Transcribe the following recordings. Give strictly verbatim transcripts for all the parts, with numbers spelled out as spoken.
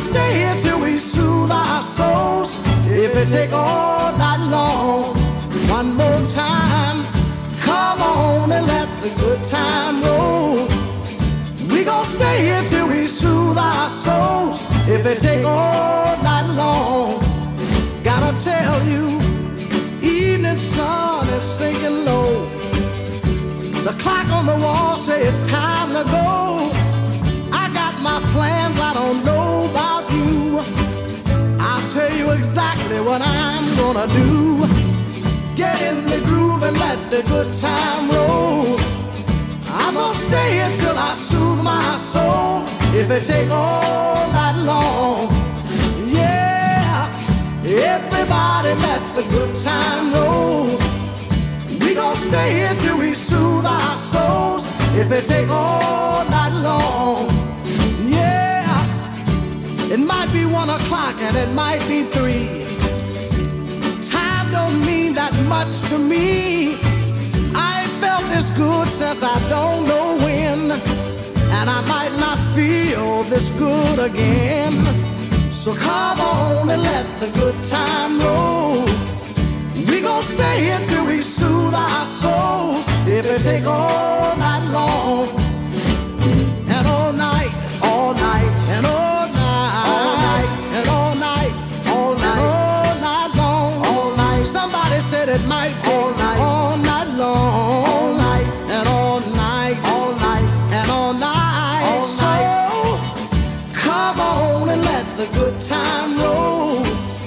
stay here till we soothe our souls. If it take all night long, one more time, come on and let the good time roll. We gon' stay here till we soothe our souls. If it take all night long, gotta tell you, evening sun is sinking low. The clock on the wall says it's time to go. I got my plans, I don't know about you. I'll tell you exactly what I'm gonna do. Get in the groove and let the good time roll. I'm gonna stay here till I soothe my soul. If it take all night long, yeah. Everybody let the good time roll. We gon' stay here till we soothe our souls. If it take all night long, yeah. It might be one o'clock and it might be three. Time don't mean that much to me. I ain't felt this good since I don't know when, and I might not feel this good again. So come on and let the good time roll. We gon' stay here till we soothe our souls. If it take all night long, and all night, all night, and all night, all night, and all night, all night, and all night long, all night. Somebody said it might take all night, all night long, all night, and all night, all night, and all night. All so night. Come on and let the good time roll.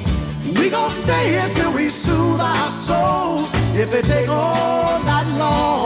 We gon' stay here till we soothe our souls. If it take all night long.